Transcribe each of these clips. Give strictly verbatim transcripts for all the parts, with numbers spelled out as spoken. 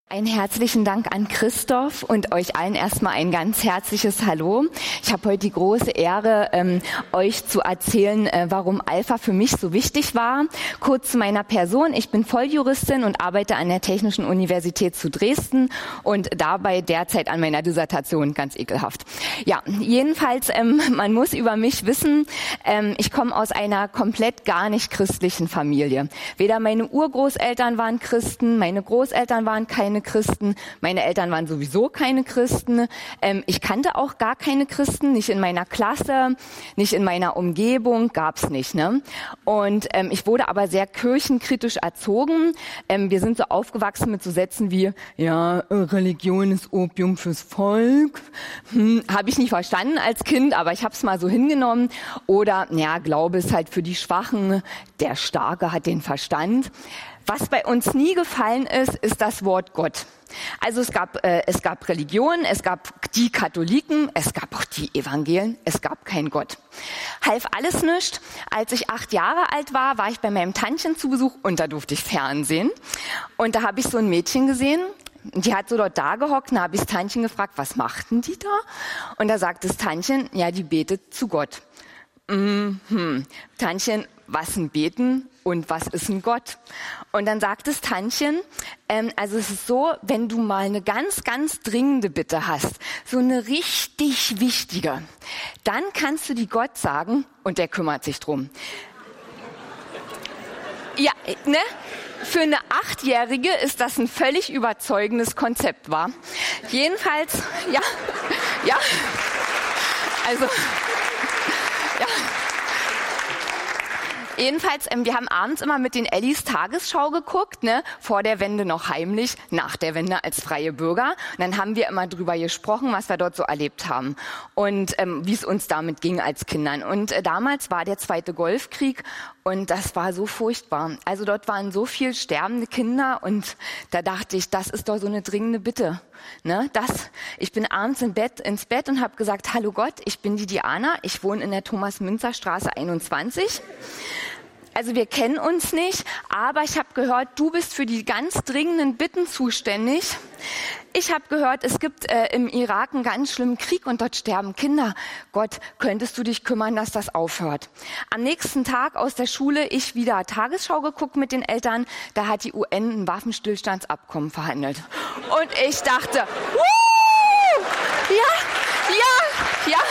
Einen herzlichen Dank an Christoph und euch allen erstmal ein ganz herzliches Hallo. Ich habe heute die große Ehre, ähm, euch zu erzählen, äh, warum Alpha für mich so wichtig war. Kurz zu meiner Person. Ich bin Volljuristin und arbeite an der Technischen Universität zu Dresden und dabei derzeit an meiner Dissertation, ganz ekelhaft. Ja, jedenfalls, ähm, man muss über mich wissen, ähm, ich komme aus einer komplett gar nicht christlichen Familie. Weder meine Urgroßeltern waren Christen, meine Großeltern waren keine Christen, meine Eltern waren sowieso keine Christen. Ähm, ich kannte auch gar keine Christen, nicht in meiner Klasse, nicht in meiner Umgebung, gab's nicht. Ne? Und ähm, ich wurde aber sehr kirchenkritisch erzogen. Ähm, wir sind so aufgewachsen mit so Sätzen wie, ja, Religion ist Opium fürs Volk. Hm, habe ich nicht verstanden als Kind, aber ich habe es mal so hingenommen. Oder, ja, Glaube ist halt für die Schwachen, der Starke hat den Verstand. Was bei uns nie gefallen ist, ist das Wort Gott. Also es gab, äh, es gab Religionen, es gab die Katholiken, es gab auch die Evangelien, es gab keinen Gott. Half alles nichts. Als ich acht Jahre alt war, war ich bei meinem Tantchen zu Besuch und da durfte ich Fernsehen. Und da habe ich so ein Mädchen gesehen, die hat so dort da gehockt, da habe ich das Tantchen gefragt, was machten die da? Und da sagt das Tantchen, ja, die betet zu Gott. Mhm. Tantchen, was ein Beten und was ist ein Gott? Und dann sagt das Tantchen, ähm, also es ist so, wenn du mal eine ganz, ganz dringende Bitte hast, so eine richtig wichtige, dann kannst du die Gott sagen und der kümmert sich drum. Ja, ne? Für eine Achtjährige ist das ein völlig überzeugendes Konzept, war. Jedenfalls, ja, ja, also, ja. Jedenfalls, ähm, wir haben abends immer mit den Ellis Tagesschau geguckt, ne? Vor der Wende noch heimlich, nach der Wende als freie Bürger. Und dann haben wir immer drüber gesprochen, was wir dort so erlebt haben und ähm, wie es uns damit ging als Kindern. Und äh, damals war der zweite Golfkrieg und das war so furchtbar. Also dort waren so viel sterbende Kinder und da dachte ich, das ist doch so eine dringende Bitte. Ne? Das, ich bin abends im Bett, ins Bett und habe gesagt, hallo Gott, ich bin die Diana, ich wohne in der Thomas-Münzer-Straße einundzwanzig. Also wir kennen uns nicht, aber ich habe gehört, du bist für die ganz dringenden Bitten zuständig. Ich habe gehört, es gibt äh, im Irak einen ganz schlimmen Krieg und dort sterben Kinder. Gott, könntest du dich kümmern, dass das aufhört? Am nächsten Tag aus der Schule, ich wieder Tagesschau geguckt mit den Eltern, da hat die U N ein Waffenstillstandsabkommen verhandelt. Und ich dachte, Wuh! ja, ja, ja,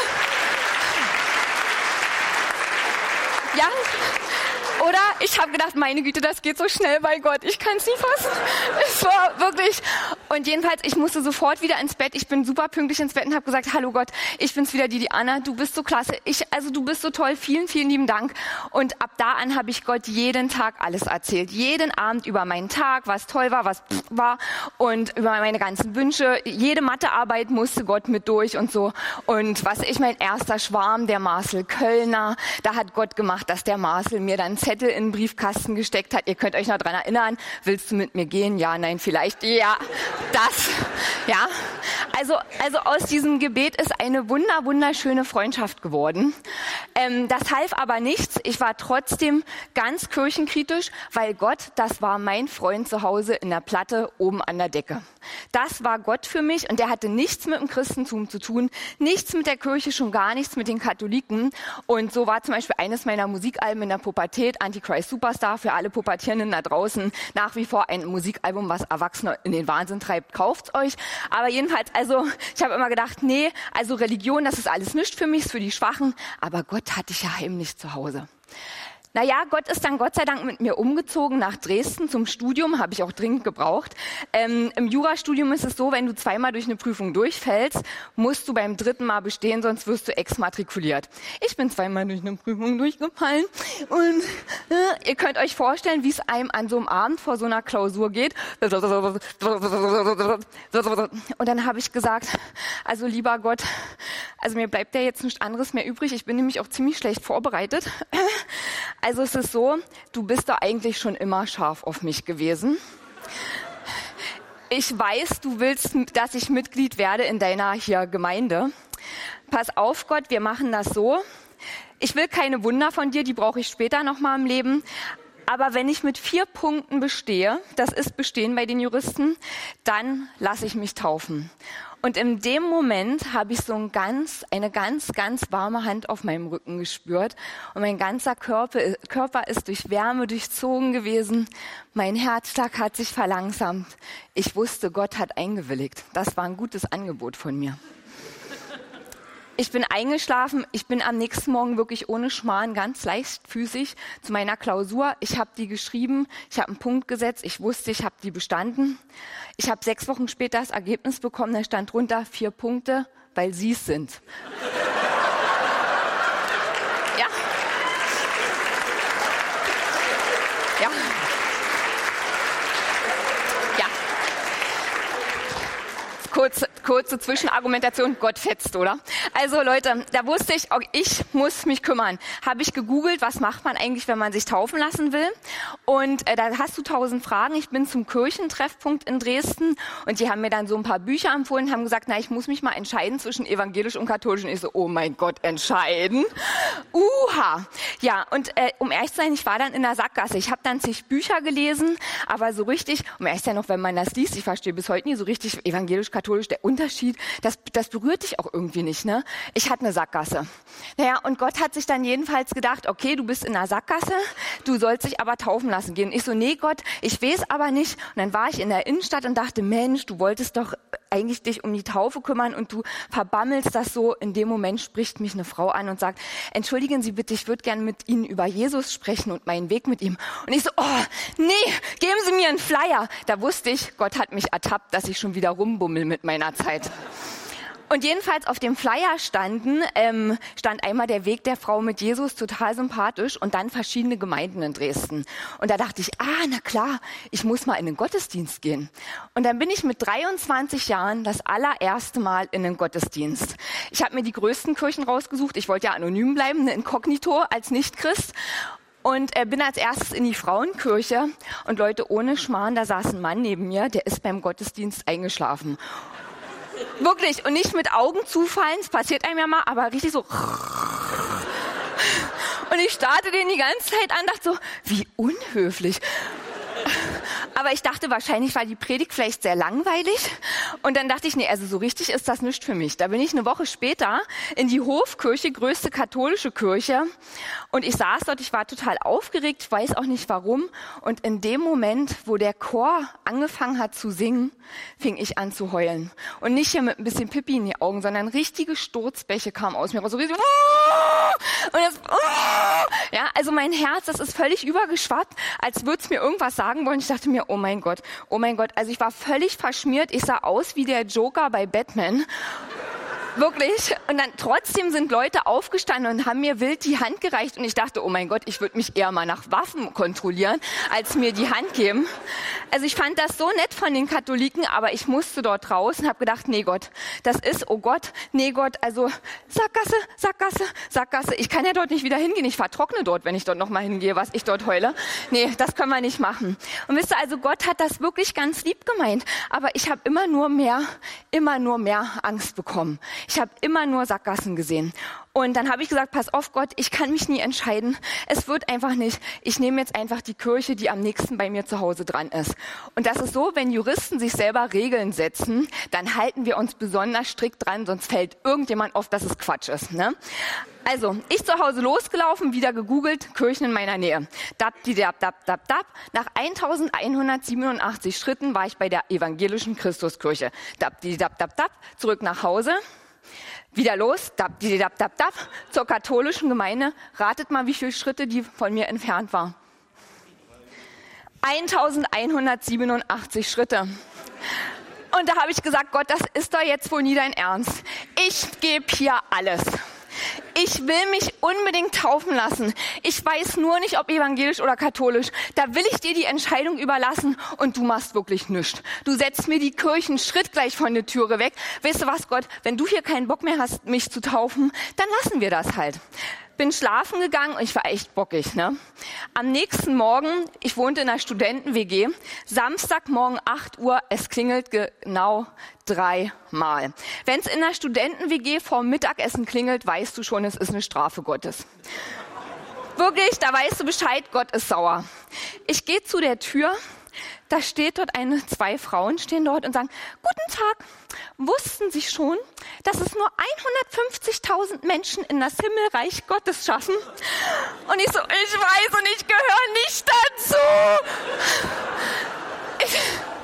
ja. Oder ich habe gedacht, meine Güte, das geht so schnell bei Gott. Ich kann es nie fassen. Es war wirklich... Und jedenfalls, ich musste sofort wieder ins Bett. Ich bin super pünktlich ins Bett und habe gesagt, hallo Gott, ich bin's wieder, die Diana. Du bist so klasse. Ich, also du bist so toll. Vielen, vielen lieben Dank. Und ab da an habe ich Gott jeden Tag alles erzählt. Jeden Abend über meinen Tag, was toll war, was war und über meine ganzen Wünsche. Jede Mathearbeit musste Gott mit durch und so. Und was ich, mein erster Schwarm, der Marcel Köllner, da hat Gott gemacht, dass der Marcel mir dann Zettel in den Briefkasten gesteckt hat. Ihr könnt euch noch dran erinnern. Willst du mit mir gehen? Ja, nein, vielleicht. Ja, das. Ja. Also, also aus diesem Gebet ist eine wunder, wunderschöne Freundschaft geworden. Ähm, das half aber nichts. Ich war trotzdem ganz kirchenkritisch, weil Gott, das war mein Freund zu Hause in der Platte oben an der Decke. Das war Gott für mich und der hatte nichts mit dem Christentum zu tun, nichts mit der Kirche, schon gar nichts mit den Katholiken. Und so war zum Beispiel eines meiner Musikalben in der Pubertät, Antichrist Superstar, für alle Pubertierenden da draußen, nach wie vor ein Musikalbum, was Erwachsene in den Wahnsinn treibt, kauft's euch. Aber jedenfalls, also ich habe immer gedacht, nee, also Religion, das ist alles nichts für mich, ist für die Schwachen, aber Gott hatte ich ja heimlich zu Hause. Naja, Gott ist dann Gott sei Dank mit mir umgezogen nach Dresden zum Studium, habe ich auch dringend gebraucht. Ähm, Im Jurastudium ist es so, wenn du zweimal durch eine Prüfung durchfällst, musst du beim dritten Mal bestehen, sonst wirst du exmatrikuliert. Ich bin zweimal durch eine Prüfung durchgefallen und äh, ihr könnt euch vorstellen, wie es einem an so einem Abend vor so einer Klausur geht. Und dann habe ich gesagt, also lieber Gott, also mir bleibt ja jetzt nichts anderes mehr übrig, ich bin nämlich auch ziemlich schlecht vorbereitet. Also es ist so, du bist da eigentlich schon immer scharf auf mich gewesen. Ich weiß, du willst, dass ich Mitglied werde in deiner hier Gemeinde. Pass auf, Gott, wir machen das so. Ich will keine Wunder von dir, die brauche ich später noch mal im Leben. Aber wenn ich mit vier Punkten bestehe, das ist bestehen bei den Juristen, dann lasse ich mich taufen. Und in dem Moment habe ich so ein ganz, eine ganz, ganz warme Hand auf meinem Rücken gespürt. Und mein ganzer Körper, Körper ist durch Wärme durchzogen gewesen. Mein Herzschlag hat sich verlangsamt. Ich wusste, Gott hat eingewilligt. Das war ein gutes Angebot von mir. Ich bin eingeschlafen. Ich bin am nächsten Morgen wirklich ohne Schmarrn, ganz leichtfüßig zu meiner Klausur. Ich habe die geschrieben, ich habe einen Punkt gesetzt. Ich wusste, ich habe die bestanden. Ich habe sechs Wochen später das Ergebnis bekommen. Da stand drunter vier Punkte, weil Sie es sind. Ja. Ja. Ja. Kurze, kurze Zwischenargumentation, Gott fetzt, oder? Also Leute, da wusste ich, okay, ich muss mich kümmern. Habe ich gegoogelt, was macht man eigentlich, wenn man sich taufen lassen will? Und äh, da hast du tausend Fragen. Ich bin zum Kirchentreffpunkt in Dresden und die haben mir dann so ein paar Bücher empfohlen, haben gesagt, na, ich muss mich mal entscheiden zwischen evangelisch und katholisch. Und ich so, oh mein Gott, entscheiden? Uha! Ja, und äh, um ehrlich zu sein, ich war dann in der Sackgasse. Ich habe dann zig Bücher gelesen, aber so richtig, um ehrlich zu sein, noch wenn man das liest, ich verstehe bis heute nie so richtig evangelisch-katholisch, der Unterschied, das, das berührt dich auch irgendwie nicht, ne? Ich hatte eine Sackgasse. Naja, und Gott hat sich dann jedenfalls gedacht, okay, du bist in einer Sackgasse, du sollst dich aber taufen lassen gehen. Und ich so, nee Gott, ich weiß aber nicht. Und dann war ich in der Innenstadt und dachte, Mensch, du wolltest doch eigentlich dich um die Taufe kümmern und du verbammelst das so. In dem Moment spricht mich eine Frau an und sagt, entschuldigen Sie bitte, ich würde gerne mit Ihnen über Jesus sprechen und meinen Weg mit ihm. Und ich so, oh, nee, geben Sie mir einen Flyer. Da wusste ich, Gott hat mich ertappt, dass ich schon wieder rumbummel mit meiner Zeit. Und jedenfalls auf dem Flyer standen, ähm, stand einmal der Weg der Frau mit Jesus, total sympathisch, und dann verschiedene Gemeinden in Dresden. Und da dachte ich, ah, na klar, ich muss mal in den Gottesdienst gehen. Und dann bin ich mit dreiundzwanzig Jahren das allererste Mal in den Gottesdienst. Ich habe mir die größten Kirchen rausgesucht. Ich wollte ja anonym bleiben, eine Inkognito als Nichtchrist. Und äh, bin als erstes in die Frauenkirche. Und Leute, ohne Schmarrn, da saß ein Mann neben mir, der ist beim Gottesdienst eingeschlafen. Wirklich, und nicht mit Augen zufallen, es passiert einem ja mal, aber richtig so. Und ich starrte den die ganze Zeit an, dachte so, wie unhöflich. Aber ich dachte, wahrscheinlich war die Predigt vielleicht sehr langweilig. Und dann dachte ich, nee, also so richtig ist das nicht für mich. Da bin ich eine Woche später in die Hofkirche, größte katholische Kirche. Und ich saß dort, ich war total aufgeregt, ich weiß auch nicht warum. Und in dem Moment, wo der Chor angefangen hat zu singen, fing ich an zu heulen. Und nicht hier mit ein bisschen Pipi in die Augen, sondern richtige Sturzbäche kamen aus mir raus. So richtig, und das, ja, also mein Herz, das ist völlig übergeschwappt, als würde es mir irgendwas sagen wollen. Ich dachte mir, oh mein Gott, oh mein Gott. Also ich war völlig verschmiert. Ich sah aus wie der Joker bei Batman. Wirklich. Und dann trotzdem sind Leute aufgestanden und haben mir wild die Hand gereicht. Und ich dachte, oh mein Gott, ich würde mich eher mal nach Waffen kontrollieren, als mir die Hand geben. Also ich fand das so nett von den Katholiken, aber ich musste dort raus und habe gedacht, nee Gott, das ist, oh Gott, nee Gott, also Sackgasse, Sackgasse, Sackgasse. Ich kann ja dort nicht wieder hingehen. Ich vertrockne dort, wenn ich dort nochmal hingehe, was ich dort heule. Nee, das können wir nicht machen. Und wisst ihr, also Gott hat das wirklich ganz lieb gemeint. Aber ich habe immer nur mehr, immer nur mehr Angst bekommen. Ich habe immer nur Sackgassen gesehen. Und dann habe ich gesagt, pass auf Gott, ich kann mich nie entscheiden. Es wird einfach nicht. Ich nehme jetzt einfach die Kirche, die am nächsten bei mir zu Hause dran ist. Und das ist so, wenn Juristen sich selber Regeln setzen, dann halten wir uns besonders strikt dran, sonst fällt irgendjemand auf, dass es Quatsch ist. Ne? Also, ich zu Hause losgelaufen, wieder gegoogelt, Kirchen in meiner Nähe. Dab, die, dab, dab, dab, dab. Nach eintausendeinhundertsiebenundachtzig Schritten war ich bei der evangelischen Christuskirche. Dab, die, dab, dab, dab. Zurück nach Hause. Wieder los, dab, die, dab, dab, dab, zur katholischen Gemeinde. Ratet mal, wie viele Schritte die von mir entfernt war. eintausendeinhundertsiebenundachtzig Schritte. Und da habe ich gesagt, Gott, das ist doch jetzt wohl nie dein Ernst. Ich gebe hier alles. Ich will mich unbedingt taufen lassen. Ich weiß nur nicht, ob evangelisch oder katholisch. Da will ich dir die Entscheidung überlassen und du machst wirklich nichts. Du setzt mir die Kirchen schrittgleich von der Türe weg. Weißt du was, Gott, wenn du hier keinen Bock mehr hast, mich zu taufen, dann lassen wir das halt. Bin schlafen gegangen und ich war echt bockig. Ne? Am nächsten Morgen, ich wohnte in einer Studenten-W G, Samstagmorgen acht Uhr, es klingelt genau dreimal. Wenn es in einer Studenten-W G vor Mittagessen klingelt, weißt du schon, es ist eine Strafe Gottes. Wirklich, da weißt du Bescheid, Gott ist sauer. Ich gehe zu der Tür, da steht dort eine, zwei Frauen stehen dort und sagen, guten Tag, wussten Sie schon, dass es nur hundertfünfzigtausend Menschen in das Himmelreich Gottes schaffen? Und ich so, ich weiß und ich gehöre nicht dazu. Ich,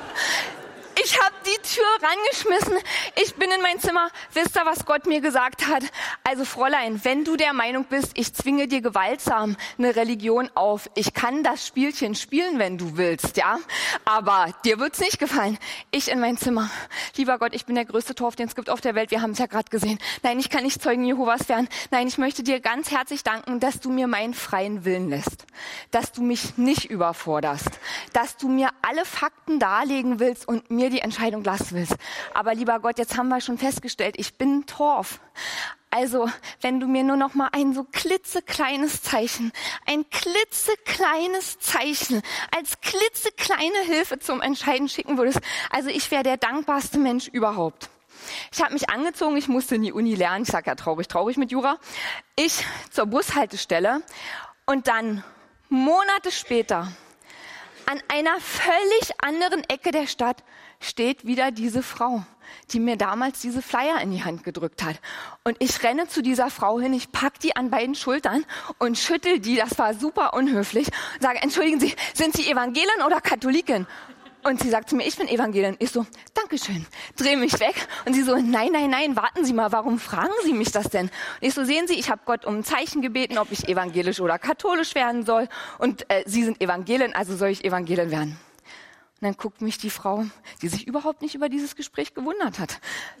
Ich habe die Tür rangeschmissen. Ich bin in mein Zimmer. Wisst ihr, was Gott mir gesagt hat? Also Fräulein, wenn du der Meinung bist, ich zwinge dir gewaltsam eine Religion auf, ich kann das Spielchen spielen, wenn du willst, ja? Aber dir wird's nicht gefallen. Ich in mein Zimmer. Lieber Gott, ich bin der größte Torf, den es gibt auf der Welt. Wir haben es ja gerade gesehen. Nein, ich kann nicht Zeugen Jehovas werden. Nein, ich möchte dir ganz herzlich danken, dass du mir meinen freien Willen lässt. Dass du mich nicht überforderst. Dass du mir alle Fakten darlegen willst und mir die Entscheidung lassen willst. Aber lieber Gott, jetzt haben wir schon festgestellt, ich bin ein Torf. Also, wenn du mir nur noch mal ein so klitzekleines Zeichen, ein klitzekleines Zeichen, als klitzekleine Hilfe zum Entscheiden schicken würdest, also ich wäre der dankbarste Mensch überhaupt. Ich habe mich angezogen, ich musste in die Uni lernen, ich sag ja traurig, traurig mit Jura. Ich zur Bushaltestelle und dann Monate später an einer völlig anderen Ecke der Stadt steht wieder diese Frau, die mir damals diese Flyer in die Hand gedrückt hat. Und ich renne zu dieser Frau hin, ich pack die an beiden Schultern und schüttel die, das war super unhöflich, und sage, entschuldigen Sie, sind Sie Evangelin oder Katholikin? Und sie sagt zu mir, ich bin Evangelin. Ich so, Dankeschön, drehe mich weg. Und sie so, nein, nein, nein, warten Sie mal, warum fragen Sie mich das denn? Und ich so, sehen Sie, ich habe Gott um ein Zeichen gebeten, ob ich evangelisch oder katholisch werden soll. Und äh, Sie sind Evangelin, also soll ich Evangelin werden. Und dann guckt mich die Frau, die sich überhaupt nicht über dieses Gespräch gewundert hat,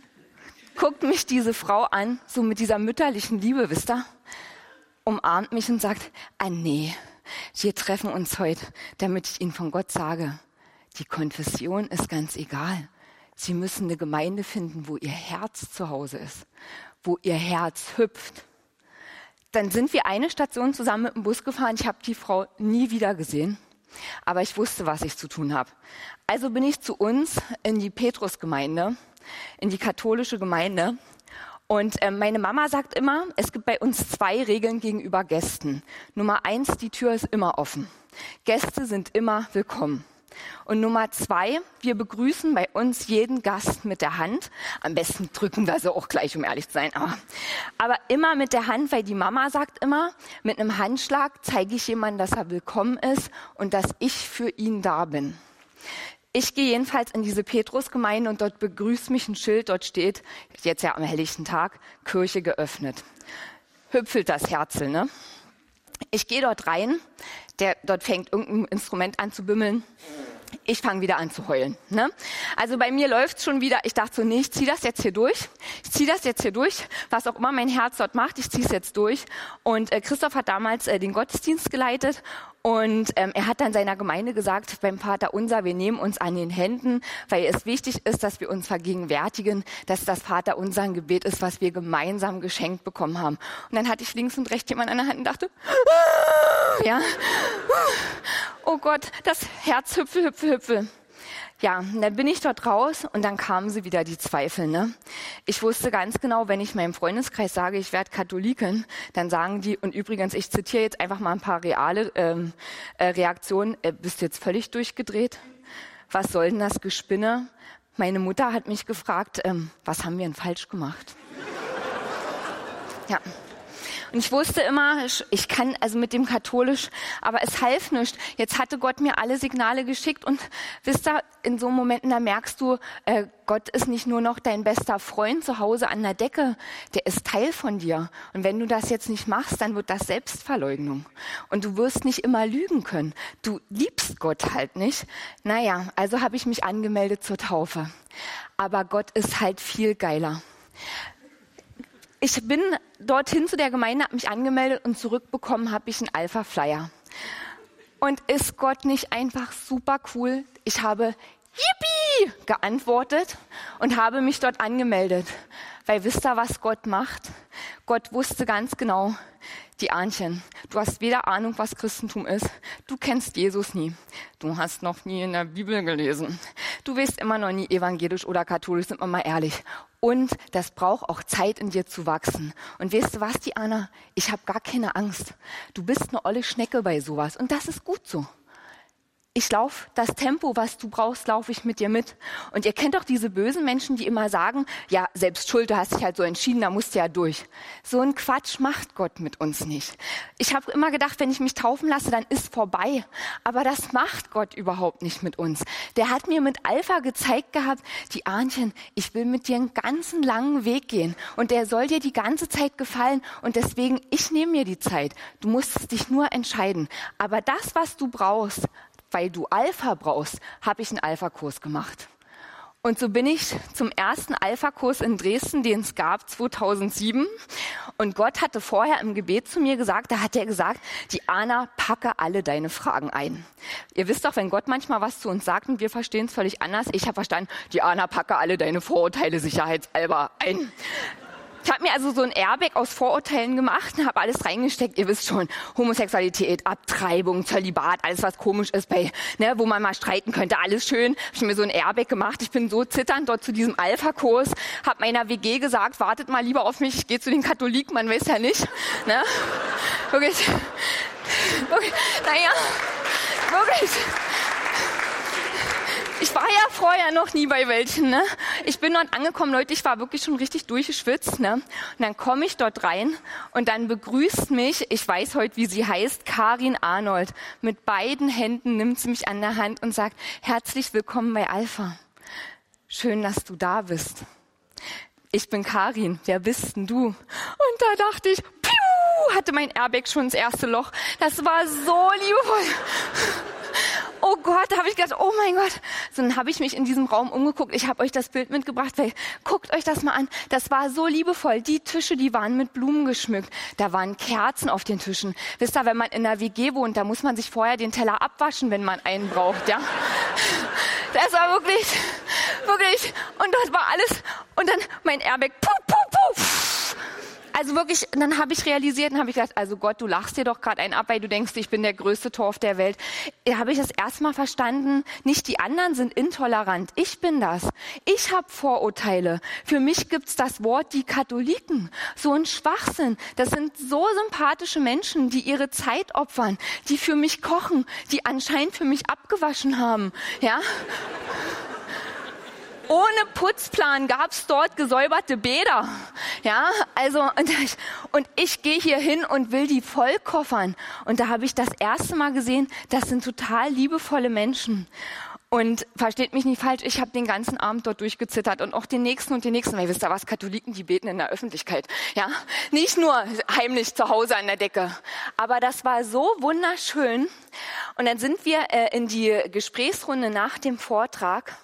guckt mich diese Frau an, so mit dieser mütterlichen Liebe, wisst ihr, umarmt mich und sagt, ah nee, wir treffen uns heute, damit ich Ihnen von Gott sage, die Konfession ist ganz egal. Sie müssen eine Gemeinde finden, wo Ihr Herz zu Hause ist, wo Ihr Herz hüpft. Dann sind wir eine Station zusammen mit dem Bus gefahren. Ich habe die Frau nie wieder gesehen, aber ich wusste, was ich zu tun habe. Also bin ich zu uns in die Petrusgemeinde, in die katholische Gemeinde. Und äh, meine Mama sagt immer, es gibt bei uns zwei Regeln gegenüber Gästen. Nummer eins, die Tür ist immer offen. Gäste sind immer willkommen. Und Nummer zwei, wir begrüßen bei uns jeden Gast mit der Hand. Am besten drücken wir sie auch gleich, um ehrlich zu sein. Aber, aber immer mit der Hand, weil die Mama sagt immer, mit einem Handschlag zeige ich jemandem, dass er willkommen ist und dass ich für ihn da bin. Ich gehe jedenfalls in diese Petrusgemeinde und dort begrüßt mich ein Schild, dort steht, jetzt ja am helllichten Tag, Kirche geöffnet. Hüpfelt das Herzl, ne? Ich gehe dort rein, der, dort fängt irgendein Instrument an zu bimmeln. Ich fange wieder an zu heulen. Ne? Also bei mir läuft's schon wieder. Ich dachte so, nee, ich ziehe das jetzt hier durch. Ich ziehe das jetzt hier durch, was auch immer mein Herz dort macht. Ich ziehe es jetzt durch. Und äh, Christoph hat damals äh, den Gottesdienst geleitet. Und ähm, er hat dann seiner Gemeinde gesagt, beim Vater Unser, wir nehmen uns an den Händen, weil es wichtig ist, dass wir uns vergegenwärtigen, dass das Vater Unser ein Gebet ist, was wir gemeinsam geschenkt bekommen haben. Und dann hatte ich links und rechts jemand an der Hand und dachte, ja, oh Gott, das Herz hüpfel, hüpfel, hüpfel. Ja, und dann bin ich dort raus und dann kamen sie wieder, die Zweifel. Ne? Ich wusste ganz genau, wenn ich meinem Freundeskreis sage, ich werde Katholikin, dann sagen die, und übrigens, ich zitiere jetzt einfach mal ein paar reale ähm, äh, Reaktionen, äh, bist du jetzt völlig durchgedreht? Was soll denn das Gespinne? Meine Mutter hat mich gefragt, ähm, was haben wir denn falsch gemacht? Ja. Und ich wusste immer, ich kann also mit dem katholisch, aber es half nichts. Jetzt hatte Gott mir alle Signale geschickt und wisst ihr, in so Momenten, da merkst du, äh, Gott ist nicht nur noch dein bester Freund zu Hause an der Decke, der ist Teil von dir. Und wenn du das jetzt nicht machst, dann wird das Selbstverleugnung. Und du wirst nicht immer lügen können. Du liebst Gott halt nicht. Naja, also habe ich mich angemeldet zur Taufe. Aber Gott ist halt viel geiler. Ich bin dorthin zu der Gemeinde, habe mich angemeldet und zurückbekommen habe ich einen Alpha-Flyer. Und ist Gott nicht einfach super cool? Ich habe Yippie geantwortet und habe mich dort angemeldet. Weil wisst ihr, was Gott macht? Gott wusste ganz genau, die Ahnchen, du hast weder Ahnung, was Christentum ist. Du kennst Jesus nie. Du hast noch nie in der Bibel gelesen. Du wirst immer noch nie evangelisch oder katholisch, sind wir mal ehrlich. Und das braucht auch Zeit, in dir zu wachsen. Und weißt du was, Diana? Ich habe gar keine Angst. Du bist eine olle Schnecke bei sowas. Und das ist gut so. Ich laufe das Tempo, was du brauchst, laufe ich mit dir mit. Und ihr kennt doch diese bösen Menschen, die immer sagen, ja, selbst schuld, du hast dich halt so entschieden, da musst du ja durch. So ein Quatsch macht Gott mit uns nicht. Ich habe immer gedacht, wenn ich mich taufen lasse, dann ist vorbei. Aber das macht Gott überhaupt nicht mit uns. Der hat mir mit Alpha gezeigt gehabt, die Ahnchen, ich will mit dir einen ganzen langen Weg gehen. Und der soll dir die ganze Zeit gefallen. Und deswegen, ich nehme mir die Zeit. Du musst dich nur entscheiden. Aber das, was du brauchst, weil du Alpha brauchst, habe ich einen Alpha-Kurs gemacht. Und so bin ich zum ersten Alpha-Kurs in Dresden, den es gab, zweitausendsieben. Und Gott hatte vorher im Gebet zu mir gesagt, da hat er gesagt, Diana, packe alle deine Fragen ein. Ihr wisst doch, wenn Gott manchmal was zu uns sagt und wir verstehen es völlig anders. Ich habe verstanden, Diana, packe alle deine Vorurteile sicherheitshalber ein. Ich habe mir also so ein Airbag aus Vorurteilen gemacht und habe alles reingesteckt. Ihr wisst schon, Homosexualität, Abtreibung, Zölibat, alles was komisch ist, bei, ne, wo man mal streiten könnte, alles schön. Habe ich mir so ein Airbag gemacht. Ich bin so zitternd dort zu diesem Alpha-Kurs. Habe meiner W G gesagt, wartet mal lieber auf mich, ich gehe zu den Katholiken, man weiß ja nicht. Ne? Wirklich, wirklich, naja, wirklich. Ich war ja vorher noch nie bei welchen, ne? Ich bin dort angekommen, Leute, ich war wirklich schon richtig durchgeschwitzt, ne? Und dann komme ich dort rein und dann begrüßt mich, ich weiß heute, wie sie heißt, Karin Arnold. Mit beiden Händen nimmt sie mich an der Hand und sagt, herzlich willkommen bei Alpha. Schön, dass du da bist. Ich bin Karin, wer bist denn du? Und da dachte ich, piu, hatte mein Airbag schon das erste Loch. Das war so liebevoll. Oh Gott, da habe ich gedacht, oh mein Gott. So, dann habe ich mich in diesem Raum umgeguckt. Ich habe euch das Bild mitgebracht, weil guckt euch das mal an. Das war so liebevoll. Die Tische, die waren mit Blumen geschmückt. Da waren Kerzen auf den Tischen. Wisst ihr, wenn man in einer W G wohnt, da muss man sich vorher den Teller abwaschen, wenn man einen braucht, ja. Das war wirklich, wirklich. Und das war alles. Und dann mein Airbag, puh, puh, puh. Also wirklich, dann habe ich realisiert und habe ich gedacht, also Gott, du lachst dir doch gerade einen ab, weil du denkst, ich bin der größte Torf der Welt. Da habe ich das erstmal verstanden, nicht die anderen sind intolerant, ich bin das. Ich habe Vorurteile. Für mich gibt's das Wort die Katholiken. So ein Schwachsinn. Das sind so sympathische Menschen, die ihre Zeit opfern, die für mich kochen, die anscheinend für mich abgewaschen haben. Ja? Ohne Putzplan gab's dort gesäuberte Bäder. Ja, also und ich, und ich gehe hier hin und will die vollkoffern. Und da habe ich das erste Mal gesehen, das sind total liebevolle Menschen. Und versteht mich nicht falsch, ich habe den ganzen Abend dort durchgezittert und auch den nächsten und den nächsten. Weil ihr wisst ja was, Katholiken, die beten in der Öffentlichkeit. Ja, nicht nur heimlich zu Hause an der Decke. Aber das war so wunderschön. Und dann sind wir äh, in die Gesprächsrunde nach dem Vortrag.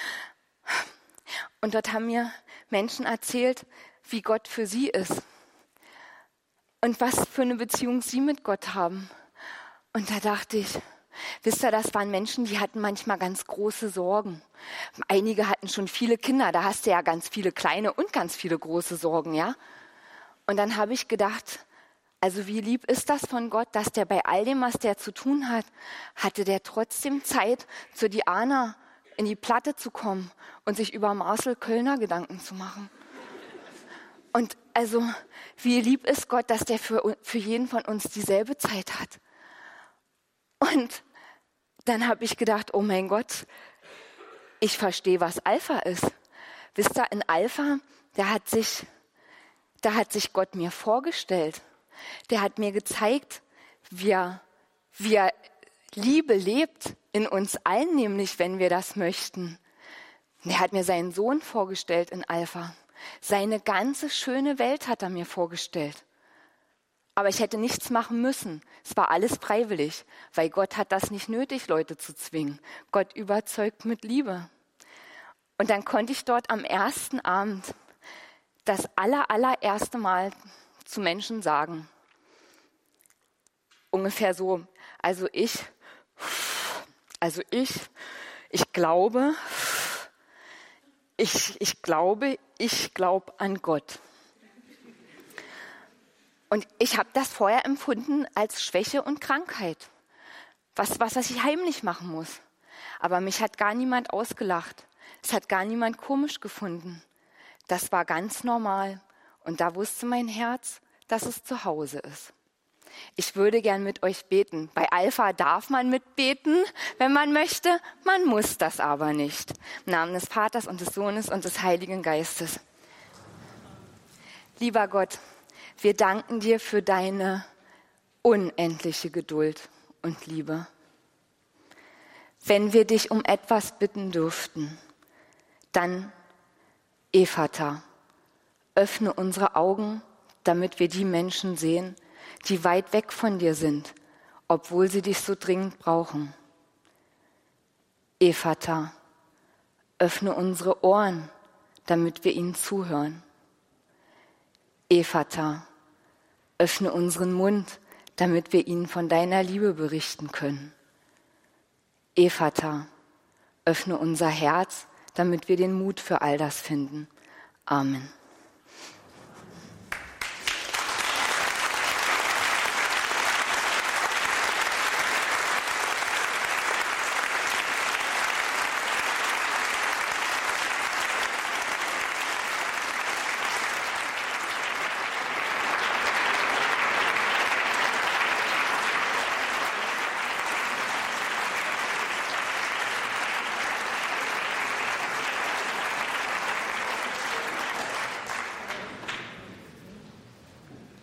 Und dort haben mir Menschen erzählt, wie Gott für sie ist und was für eine Beziehung sie mit Gott haben. Und da dachte ich, wisst ihr, das waren Menschen, die hatten manchmal ganz große Sorgen. Einige hatten schon viele Kinder, da hast du ja ganz viele kleine und ganz viele große Sorgen, ja. Und dann habe ich gedacht, also wie lieb ist das von Gott, dass der bei all dem, was der zu tun hat, hatte der trotzdem Zeit, zu Diana in die Platte zu kommen und sich über Marcel Kölner Gedanken zu machen. Und also, wie lieb ist Gott, dass der für, für jeden von uns dieselbe Zeit hat. Und dann habe ich gedacht, oh mein Gott, ich verstehe, was Alpha ist. Wisst ihr, in Alpha, da hat sich, da hat sich Gott mir vorgestellt. Der hat mir gezeigt, wie er, wie er Liebe lebt in uns allen, nämlich wenn wir das möchten. Er hat mir seinen Sohn vorgestellt in Alpha. Seine ganze schöne Welt hat er mir vorgestellt. Aber ich hätte nichts machen müssen. Es war alles freiwillig, weil Gott hat das nicht nötig, Leute zu zwingen. Gott überzeugt mit Liebe. Und dann konnte ich dort am ersten Abend das aller, allererste Mal zu Menschen sagen. Ungefähr so, also ich, also ich, ich glaube, ich, ich glaube, ich glaube an Gott. Und ich habe das vorher empfunden als Schwäche und Krankheit. Was, was, was ich heimlich machen muss. Aber mich hat gar niemand ausgelacht. Es hat gar niemand komisch gefunden. Das war ganz normal. Und da wusste mein Herz, dass es zu Hause ist. Ich würde gern mit euch beten. Bei Alpha darf man mitbeten, wenn man möchte. Man muss das aber nicht. Im Namen des Vaters und des Sohnes und des Heiligen Geistes. Lieber Gott, wir danken dir für deine unendliche Geduld und Liebe. Wenn wir dich um etwas bitten dürften, dann Ephata, öffne unsere Augen, damit wir die Menschen sehen, die weit weg von dir sind, obwohl sie dich so dringend brauchen. Ephata, öffne unsere Ohren, damit wir ihnen zuhören. Ephata, öffne unseren Mund, damit wir ihnen von deiner Liebe berichten können. Ephata, öffne unser Herz, damit wir den Mut für all das finden. Amen.